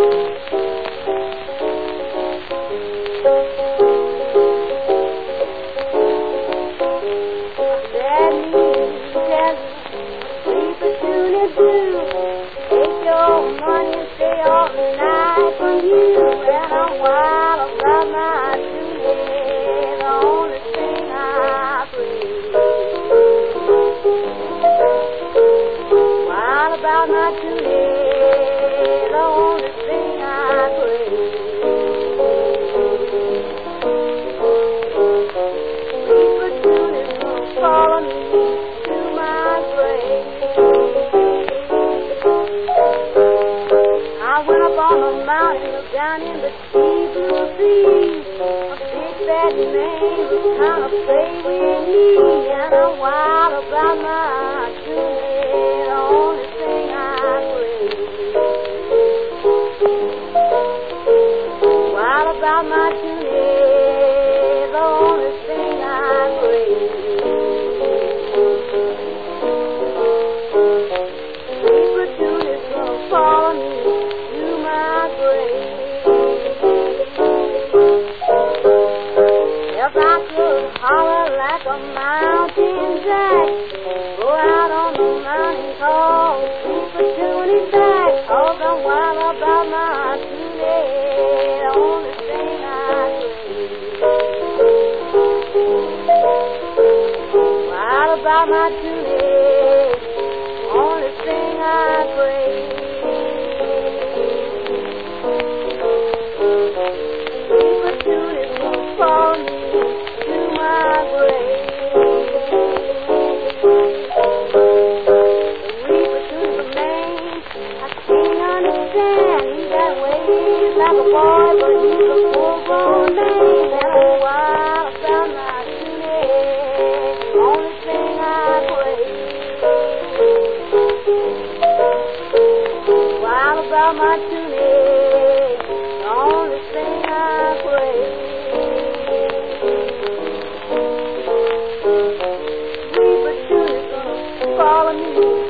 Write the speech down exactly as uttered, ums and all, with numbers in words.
About my today, the only thing I pray. Sweet fortune is gonna follow me to my grave. I went up on the mountain, looked down in the deep blue sea. A big bad man was trying to play with me, and I'm wild about my today, the only thing I pray. Wild about my today, the only thing I pray. Sweet fortune is gonna follow me to my grave. If I could holler like a mountain jack, go out on the mountain call, sweet fortune is back, 'cause I'm wild about my today, the only thing I pray. Wild about my today, only thing I pray. Sweet fortune is gonna follow me to my grave. The reaper to the man, I can't understand. He's that way, he's like a boy, but he's a full-grown man. And I'm wild about my today, only thing I pray. Wild about my today, the only thing I pray. Sweet fortune is gonna follow me